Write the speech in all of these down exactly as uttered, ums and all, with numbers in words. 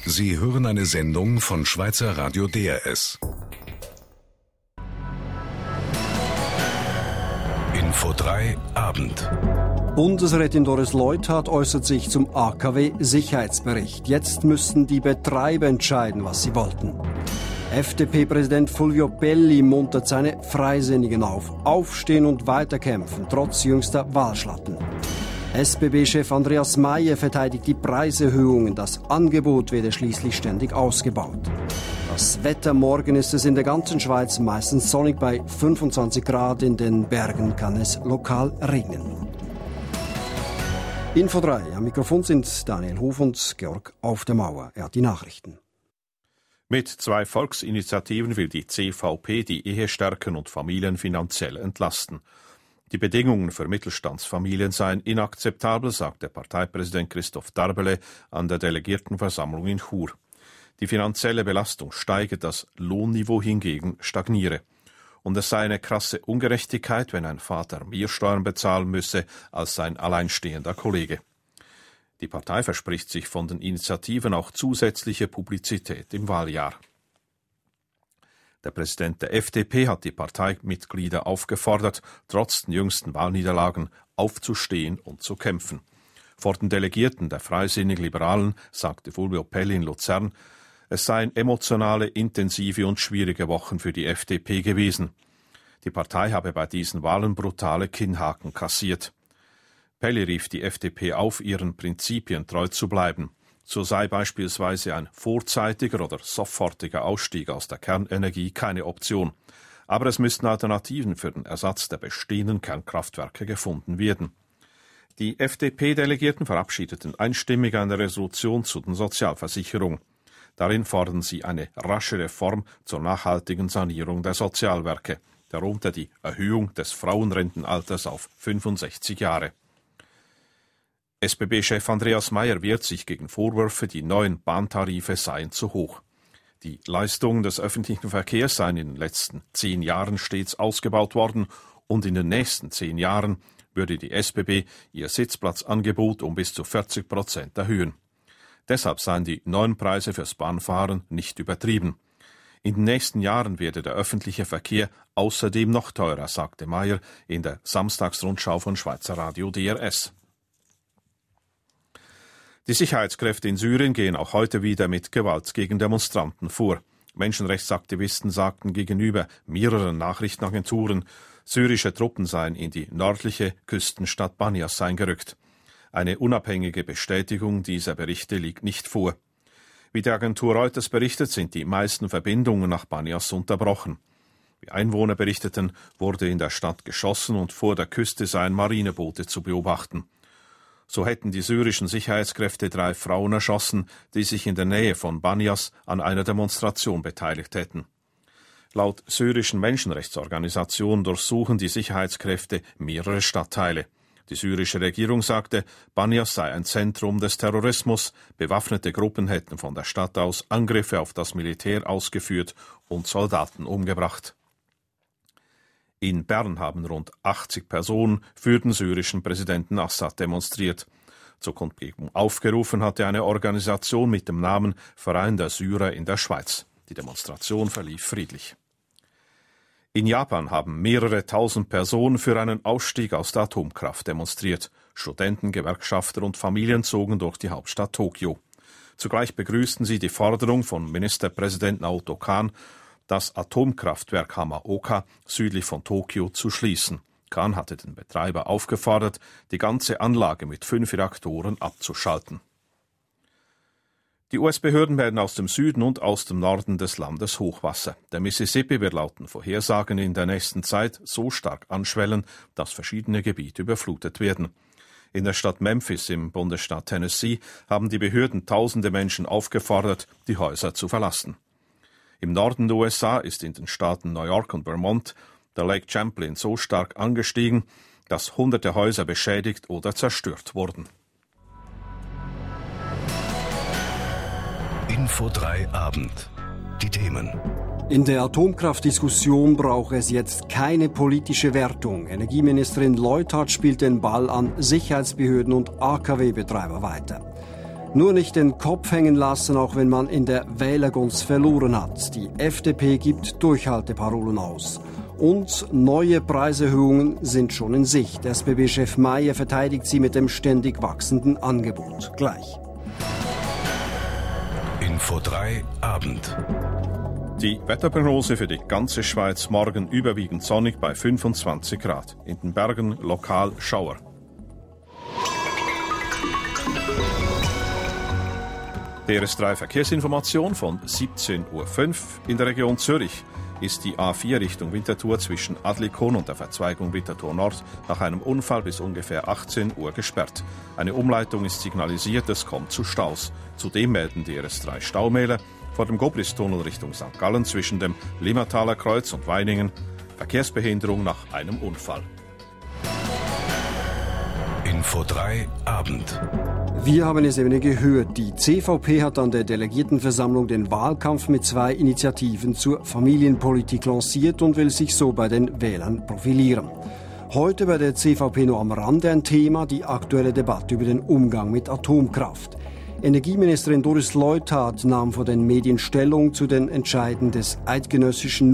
Sie hören eine Sendung von Schweizer Radio D R S. Info drei Abend. Bundesrätin Doris Leuthard äußert sich zum A K W-Sicherheitsbericht. Jetzt müssten die Betreiber entscheiden, was sie wollten. F D P-Präsident Fulvio Pelli muntert seine Freisinnigen auf. Aufstehen und weiterkämpfen, trotz jüngster Wahlschlachten. S B B-Chef Andreas Maier verteidigt die Preiserhöhungen. Das Angebot werde schließlich ständig ausgebaut. Das Wetter: morgen ist es in der ganzen Schweiz meistens sonnig bei fünfundzwanzig Grad. In den Bergen kann es lokal regnen. Info drei. Am Mikrofon sind Daniel Hof und Georg Auf der Mauer. Er hat die Nachrichten. Mit zwei Volksinitiativen will die C V P die Ehe stärken und Familien finanziell entlasten. Die Bedingungen für Mittelstandsfamilien seien inakzeptabel, sagte Parteipräsident Christoph Darbele an der Delegiertenversammlung in Chur. Die finanzielle Belastung steige, das Lohnniveau hingegen stagniere. Und es sei eine krasse Ungerechtigkeit, wenn ein Vater mehr Steuern bezahlen müsse als sein alleinstehender Kollege. Die Partei verspricht sich von den Initiativen auch zusätzliche Publizität im Wahljahr. Der Präsident der F D P hat die Parteimitglieder aufgefordert, trotz den jüngsten Wahlniederlagen aufzustehen und zu kämpfen. Vor den Delegierten der Freisinnig-Liberalen sagte Fulvio Pelli in Luzern, es seien emotionale, intensive und schwierige Wochen für die F D P gewesen. Die Partei habe bei diesen Wahlen brutale Kinnhaken kassiert. Pelli rief die F D P auf, ihren Prinzipien treu zu bleiben. So sei beispielsweise ein vorzeitiger oder sofortiger Ausstieg aus der Kernenergie keine Option. Aber es müssten Alternativen für den Ersatz der bestehenden Kernkraftwerke gefunden werden. Die F D P-Delegierten verabschiedeten einstimmig eine Resolution zu den Sozialversicherungen. Darin fordern sie eine rasche Reform zur nachhaltigen Sanierung der Sozialwerke, darunter die Erhöhung des Frauenrentenalters auf fünfundsechzig Jahre. S B B-Chef Andreas Maier wehrt sich gegen Vorwürfe, die neuen Bahntarife seien zu hoch. Die Leistungen des öffentlichen Verkehrs seien in den letzten zehn Jahren stets ausgebaut worden und in den nächsten zehn Jahren würde die S B B ihr Sitzplatzangebot um bis zu vierzig Prozent erhöhen. Deshalb seien die neuen Preise fürs Bahnfahren nicht übertrieben. In den nächsten Jahren werde der öffentliche Verkehr außerdem noch teurer, sagte Maier in der Samstagsrundschau von Schweizer Radio D R S. Die Sicherheitskräfte in Syrien gehen auch heute wieder mit Gewalt gegen Demonstranten vor. Menschenrechtsaktivisten sagten gegenüber mehreren Nachrichtenagenturen, syrische Truppen seien in die nördliche Küstenstadt Banias eingerückt. Eine unabhängige Bestätigung dieser Berichte liegt nicht vor. Wie die Agentur Reuters berichtet, sind die meisten Verbindungen nach Banias unterbrochen. Wie Einwohner berichteten, wurde in der Stadt geschossen und vor der Küste seien Marineboote zu beobachten. So hätten die syrischen Sicherheitskräfte drei Frauen erschossen, die sich in der Nähe von Banias an einer Demonstration beteiligt hätten. Laut syrischen Menschenrechtsorganisationen durchsuchen die Sicherheitskräfte mehrere Stadtteile. Die syrische Regierung sagte, Banias sei ein Zentrum des Terrorismus, bewaffnete Gruppen hätten von der Stadt aus Angriffe auf das Militär ausgeführt und Soldaten umgebracht. In Bern haben rund achtzig Personen für den syrischen Präsidenten Assad demonstriert. Zur Kundgebung aufgerufen hatte eine Organisation mit dem Namen Verein der Syrer in der Schweiz. Die Demonstration verlief friedlich. In Japan haben mehrere tausend Personen für einen Ausstieg aus der Atomkraft demonstriert. Studenten, Gewerkschafter und Familien zogen durch die Hauptstadt Tokio. Zugleich begrüßten sie die Forderung von Ministerpräsident Naoto Kan, das Atomkraftwerk Hamaoka südlich von Tokio zu schließen. Kan hatte den Betreiber aufgefordert, die ganze Anlage mit fünf Reaktoren abzuschalten. Die U S-Behörden werden aus dem Süden und aus dem Norden des Landes Hochwasser. Der Mississippi wird laut den Vorhersagen in der nächsten Zeit so stark anschwellen, dass verschiedene Gebiete überflutet werden. In der Stadt Memphis im Bundesstaat Tennessee haben die Behörden tausende Menschen aufgefordert, die Häuser zu verlassen. Im Norden der U S A ist in den Staaten New York und Vermont der Lake Champlain so stark angestiegen, dass hunderte Häuser beschädigt oder zerstört wurden. Info drei Abend. Die Themen. In der Atomkraftdiskussion braucht es jetzt keine politische Wertung. Energieministerin Leuthard spielt den Ball an Sicherheitsbehörden und A K W-Betreiber weiter. Nur nicht den Kopf hängen lassen, auch wenn man in der Wählergunst verloren hat. Die F D P gibt Durchhalteparolen aus. Und neue Preiserhöhungen sind schon in Sicht. S B B-Chef Meier verteidigt sie mit dem ständig wachsenden Angebot. Gleich. Info drei Abend. Die Wetterprognose für die ganze Schweiz: morgen überwiegend sonnig bei fünfundzwanzig Grad. In den Bergen lokal Schauer. D R S drei Verkehrsinformation von siebzehn Uhr fünf. In der Region Zürich ist die A vier Richtung Winterthur zwischen Adlikon und der Verzweigung Winterthur Nord nach einem Unfall bis ungefähr achtzehn Uhr gesperrt. Eine Umleitung ist signalisiert, es kommt zu Staus. Zudem melden D R S drei Staumäler vor dem Goblistunnel Richtung Sankt Gallen zwischen dem Limmertaler Kreuz und Weiningen Verkehrsbehinderung nach einem Unfall. Info drei Abend. Wir haben es eben gehört. Die C V P hat an der Delegiertenversammlung den Wahlkampf mit zwei Initiativen zur Familienpolitik lanciert und will sich so bei den Wählern profilieren. Heute bei der C V P nur am Rande ein Thema: die aktuelle Debatte über den Umgang mit Atomkraft. Energieministerin Doris Leuthard nahm vor den Medien Stellung zu den Entscheiden des eidgenössischen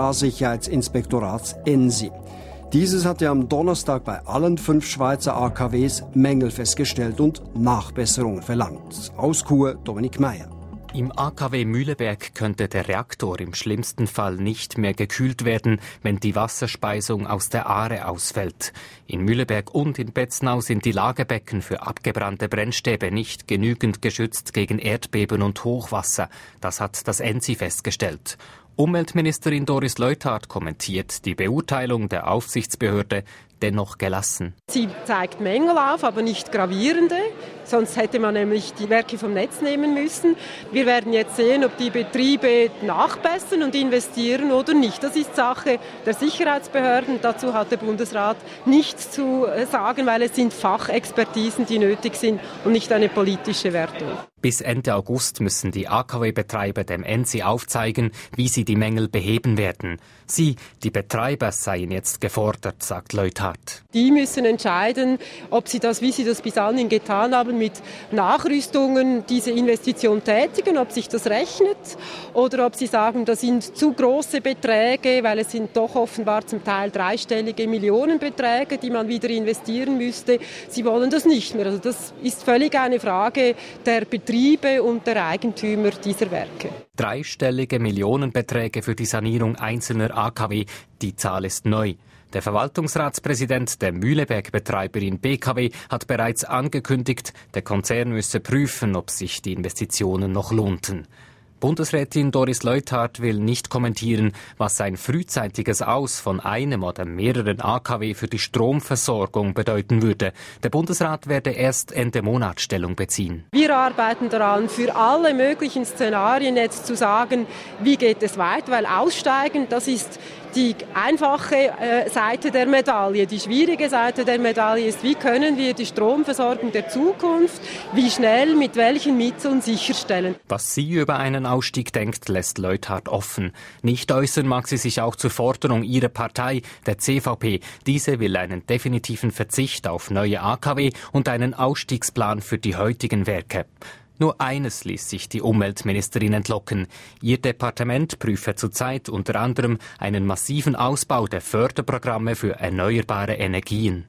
Nuklearsicherheitsinspektorats ENSI. Dieses hatte am Donnerstag bei allen fünf Schweizer A K Ws Mängel festgestellt und Nachbesserungen verlangt. Aus Chur Dominik Meier. Im A K W Mühleberg könnte der Reaktor im schlimmsten Fall nicht mehr gekühlt werden, wenn die Wasserspeisung aus der Aare ausfällt. In Mühleberg und in Betznau sind die Lagerbecken für abgebrannte Brennstäbe nicht genügend geschützt gegen Erdbeben und Hochwasser. Das hat das ENSI festgestellt. Umweltministerin Doris Leuthard kommentiert die Beurteilung der Aufsichtsbehörde dennoch gelassen. Sie zeigt Mängel auf, aber nicht gravierende. Sonst hätte man nämlich die Werke vom Netz nehmen müssen. Wir werden jetzt sehen, ob die Betriebe nachbessern und investieren oder nicht. Das ist Sache der Sicherheitsbehörden. Dazu hat der Bundesrat nichts zu sagen, weil es sind Fachexpertisen, die nötig sind und nicht eine politische Wertung. Bis Ende August müssen die A K W-Betreiber dem ENSI aufzeigen, wie sie die Mängel beheben werden. Sie, die Betreiber, seien jetzt gefordert, sagt Leuthard. Die müssen entscheiden, ob sie das, wie sie das bis anhin getan haben, mit Nachrüstungen diese Investition tätigen, ob sich das rechnet oder ob sie sagen, das sind zu große Beträge, weil es sind doch offenbar zum Teil dreistellige Millionenbeträge, die man wieder investieren müsste. Sie wollen das nicht mehr. Also das ist völlig eine Frage der Betriebe und der Eigentümer dieser Werke. Dreistellige Millionenbeträge für die Sanierung einzelner A K W, die Zahl ist neu. Der Verwaltungsratspräsident der Mühleberg-Betreiberin B K W hat bereits angekündigt, der Konzern müsse prüfen, ob sich die Investitionen noch lohnten. Bundesrätin Doris Leuthard will nicht kommentieren, was ein frühzeitiges Aus von einem oder mehreren A K W für die Stromversorgung bedeuten würde. Der Bundesrat werde erst Ende Monat Stellung beziehen. Wir arbeiten daran, für alle möglichen Szenarien jetzt zu sagen, wie geht es weiter, weil aussteigen, das ist die einfache äh, Seite der Medaille. Die schwierige Seite der Medaille ist, wie können wir die Stromversorgung der Zukunft, wie schnell, mit welchen Mitteln sicherstellen. Was sie über einen Ausstieg denkt, lässt Leuthard offen. Nicht äußern mag sie sich auch zur Forderung ihrer Partei, der C V P. Diese will einen definitiven Verzicht auf neue A K W und einen Ausstiegsplan für die heutigen Werke. Nur eines ließ sich die Umweltministerin entlocken. Ihr Departement prüfe zurzeit unter anderem einen massiven Ausbau der Förderprogramme für erneuerbare Energien.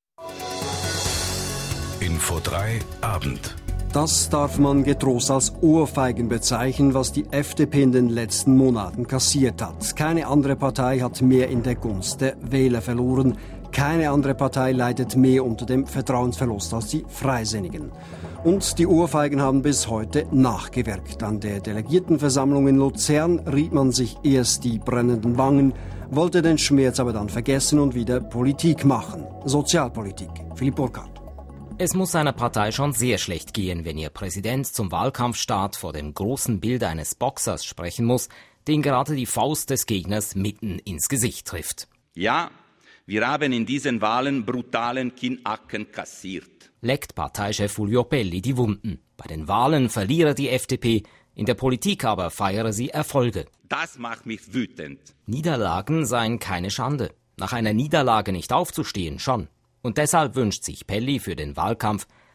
Info drei Abend. Das darf man getrost als Ohrfeigen bezeichnen, was die F D P in den letzten Monaten kassiert hat. Keine andere Partei hat mehr in der Gunst der Wähler verloren. Keine andere Partei leidet mehr unter dem Vertrauensverlust als die Freisinnigen. Und die Ohrfeigen haben bis heute nachgewirkt. An der Delegiertenversammlung in Luzern rieb man sich erst die brennenden Wangen, wollte den Schmerz aber dann vergessen und wieder Politik machen. Sozialpolitik. Philipp Burkhardt. Es muss einer Partei schon sehr schlecht gehen, wenn ihr Präsident zum Wahlkampfstart vor dem großen Bild eines Boxers sprechen muss, den gerade die Faust des Gegners mitten ins Gesicht trifft. Ja, wir haben in diesen Wahlen brutalen Kinacken kassiert. Leckt Parteichef Fulvio Pelli die Wunden. Bei den Wahlen verliere die F D P, in der Politik aber feiere sie Erfolge. Das macht mich wütend. Niederlagen seien keine Schande. Nach einer Niederlage nicht aufzustehen schon. Und deshalb wünscht sich Pelli für den Wahlkampf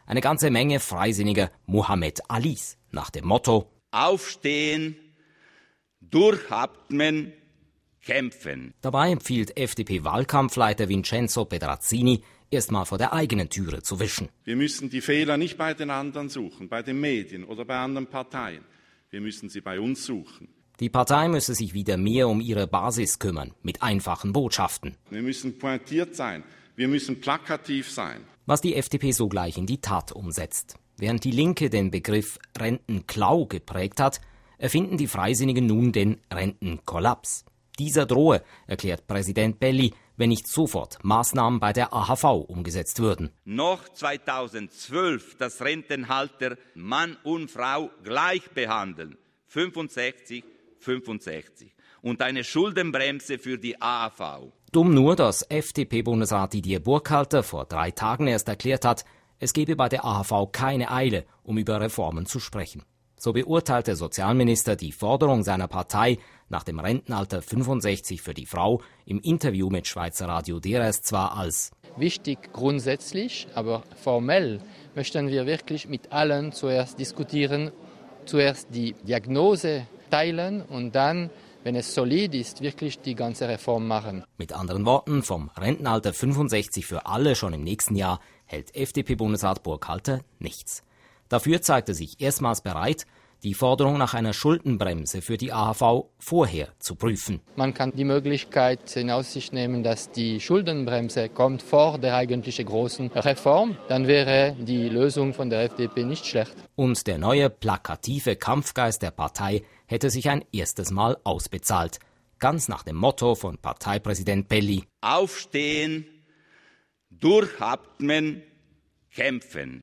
eine ganze Menge freisinniger Muhammad Alis nach dem Motto: Aufstehen, durchatmen, kämpfen. Dabei empfiehlt F D P-Wahlkampfleiter Vincenzo Pedrazzini, erstmal vor der eigenen Türe zu wischen. Wir müssen die Fehler nicht bei den anderen suchen, bei den Medien oder bei anderen Parteien. Wir müssen sie bei uns suchen. Die Partei müsse sich wieder mehr um ihre Basis kümmern, mit einfachen Botschaften. Wir müssen pointiert sein, wir müssen plakativ sein. Was die F D P sogleich in die Tat umsetzt. Während die Linke den Begriff Rentenklau geprägt hat, erfinden die Freisinnigen nun den Rentenkollaps. Dieser drohe, erklärt Präsident Belli, wenn nicht sofort Maßnahmen bei der A H V umgesetzt würden. Noch zweitausendzwölf das Rentenalter Mann und Frau gleich behandeln. fünfundsechzig, fünfundsechzig. Und eine Schuldenbremse für die A H V. Dumm nur, dass F D P-Bundesrat Didier Burkhalter vor drei Tagen erst erklärt hat, es gebe bei der A H V keine Eile, um über Reformen zu sprechen. So beurteilt der Sozialminister die Forderung seiner Partei nach dem Rentenalter fünfundsechzig für die Frau im Interview mit Schweizer Radio D R S zwar als wichtig grundsätzlich, aber formell möchten wir wirklich mit allen zuerst diskutieren, zuerst die Diagnose teilen und dann, wenn es solid ist, wirklich die ganze Reform machen. Mit anderen Worten, vom Rentenalter fünfundsechzig für alle schon im nächsten Jahr hält F D P-Bundesrat Burkhalter nichts. Dafür zeigt er sich erstmals bereit, die Forderung nach einer Schuldenbremse für die A H V vorher zu prüfen. Man kann die Möglichkeit in Aussicht nehmen, dass die Schuldenbremse kommt vor der eigentlichen großen Reform. Dann wäre die Lösung von der F D P nicht schlecht. Und der neue plakative Kampfgeist der Partei hätte sich ein erstes Mal ausbezahlt. Ganz nach dem Motto von Parteipräsident Belli: Aufstehen, durchatmen, kämpfen.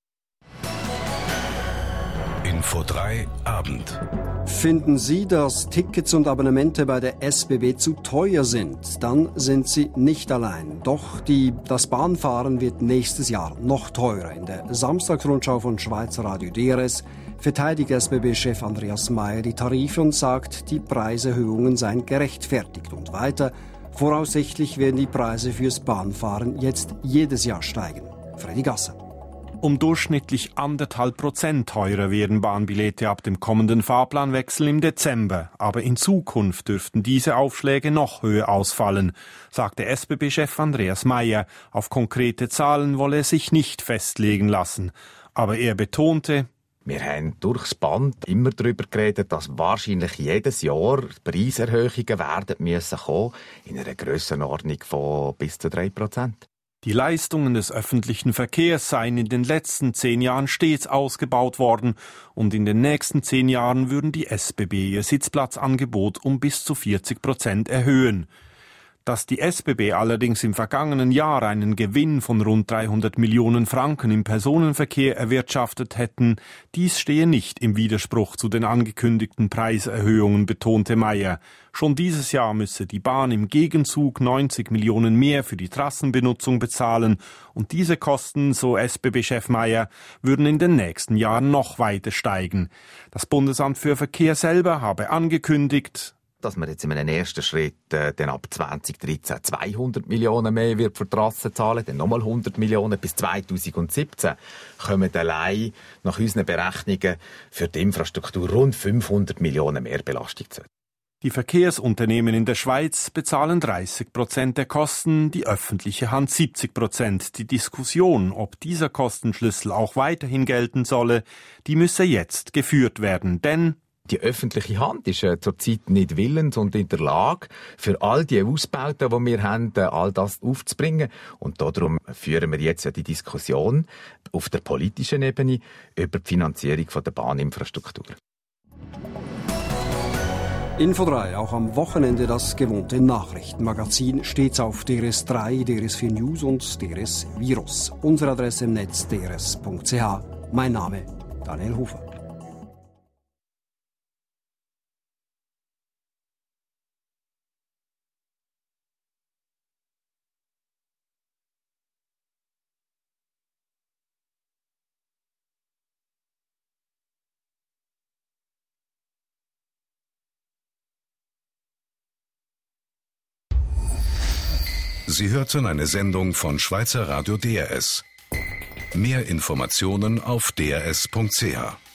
Info drei Abend. Finden Sie, dass Tickets und Abonnemente bei der S B B zu teuer sind? Dann sind Sie nicht allein. Doch die, das Bahnfahren wird nächstes Jahr noch teurer. In der Samstagsrundschau von Schweizer Radio D R S verteidigt S B B-Chef Andreas Maier die Tarife und sagt, die Preiserhöhungen seien gerechtfertigt. Und weiter, voraussichtlich werden die Preise fürs Bahnfahren jetzt jedes Jahr steigen. Freddy Gasser. Um durchschnittlich anderthalb Prozent teurer werden Bahnbillette ab dem kommenden Fahrplanwechsel im Dezember. Aber in Zukunft dürften diese Aufschläge noch höher ausfallen, sagte S B B-Chef Andreas Maier. Auf konkrete Zahlen wolle er sich nicht festlegen lassen. Aber er betonte: Wir haben durchs Band immer darüber geredet, dass wahrscheinlich jedes Jahr Preiserhöhungen werden müssen kommen, in einer Grössenordnung von bis zu drei Prozent. Die Leistungen des öffentlichen Verkehrs seien in den letzten zehn Jahren stets ausgebaut worden und in den nächsten zehn Jahren würden die S B B ihr Sitzplatzangebot um bis zu vierzig Prozent erhöhen. Dass die S B B allerdings im vergangenen Jahr einen Gewinn von rund dreihundert Millionen Franken im Personenverkehr erwirtschaftet hätten, dies stehe nicht im Widerspruch zu den angekündigten Preiserhöhungen, betonte Maier. Schon dieses Jahr müsse die Bahn im Gegenzug neunzig Millionen mehr für die Trassenbenutzung bezahlen und diese Kosten, so S B B-Chef Maier, würden in den nächsten Jahren noch weiter steigen. Das Bundesamt für Verkehr selber habe angekündigt, dass man jetzt in einem ersten Schritt äh, dann ab zwanzig dreizehn zweihundert Millionen mehr wird für Trassen zahlen, dann nochmal hundert Millionen. Bis zweitausendsiebzehn kommen allein nach unseren Berechnungen für die Infrastruktur rund fünfhundert Millionen mehr Belastung zu. Die Verkehrsunternehmen in der Schweiz bezahlen dreißig Prozent der Kosten, die öffentliche Hand siebzig Prozent. Die Diskussion, ob dieser Kostenschlüssel auch weiterhin gelten solle, die müsse jetzt geführt werden, denn die öffentliche Hand ist äh, zurzeit nicht willens und in der Lage, für all die Ausbauten, die wir haben, äh, all das aufzubringen. Und darum führen wir jetzt ja die Diskussion auf der politischen Ebene über die Finanzierung von der Bahninfrastruktur. Info drei, auch am Wochenende das gewohnte Nachrichtenmagazin, stets auf D R S drei, D R S vier News und D R S Virus. Unsere Adresse im Netz d r s punkt c h. Mein Name Daniel Hofer. Sie hörten eine Sendung von Schweizer Radio D R S. Mehr Informationen auf d r s punkt c h.